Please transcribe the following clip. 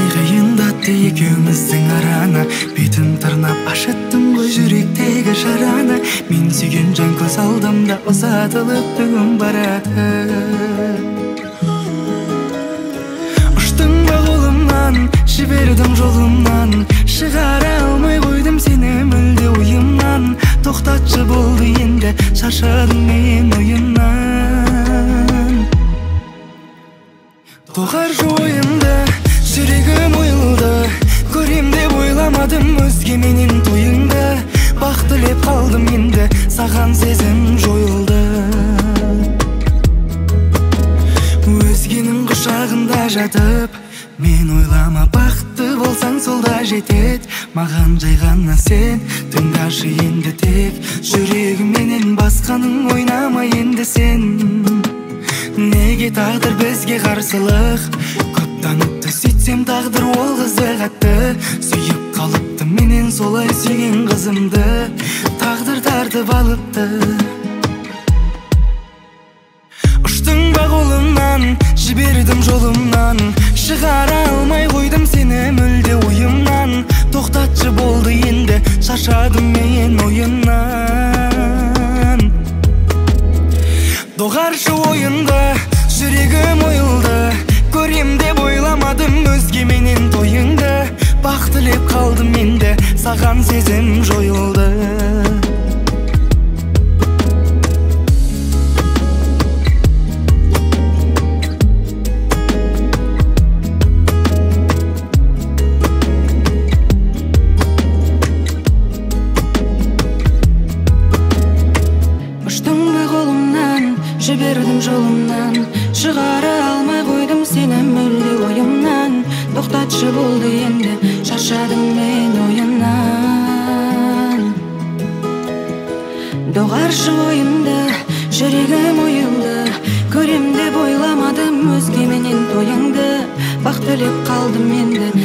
Кыйындатты экөөбүздүн араны, бетин тырнап ашыттым ғой жүректеги жараны. Мен сүйген жан көз алдымда узатылып бүгүн барады. Уштың ба колумнан, жибердим жолумнан, чыгара алмай койдум сени мүлде уюмдан. Токтатчы болду энди, шаршадым мен оюндан. Догарчы оюнда жүрегім ойылды, көрем деп ойламадым өзге менен тойыңды. Бак тілеп қалдым енді, саған сезім жойылды. Өзгенің құшағында жатып, мен ойлама бақытты болсаң сол да жетет. Маған жай ғана сен тыңдашы енді тек, жүрегіменен басқаның ойнама енді сен. Неге тағдыр бізге қарсылық, көп танытты сөйтсем тағдыр ол қызды қатты. Сүйіп қалыпты менен солай сүйген қызымды, тағдыр тартып алыпты. Ұштың ба қолымнан, жібердім жолымнан, шығара алмай қойдым сені мүлде ойымнан. Тоқтатшы болды енді, шаршадым мен ойыннан. Доғаршы ойынды, жүрегім ойылды, көрем деп ойламадым өзге менен тойыңды. Бақ тілеп қалдым енді, саған сезім жойылды. Жібердім жолымнан, шығара алмай қойдым сені мүлде ойымнан. Тоқтатшы болды енді, шаршадым мен ойыннан. Доғаршы ойымды, жүрегім ойылды, көрем деп ойламадым өзге менен тойыңды. Бақ тілеп қалдым енді,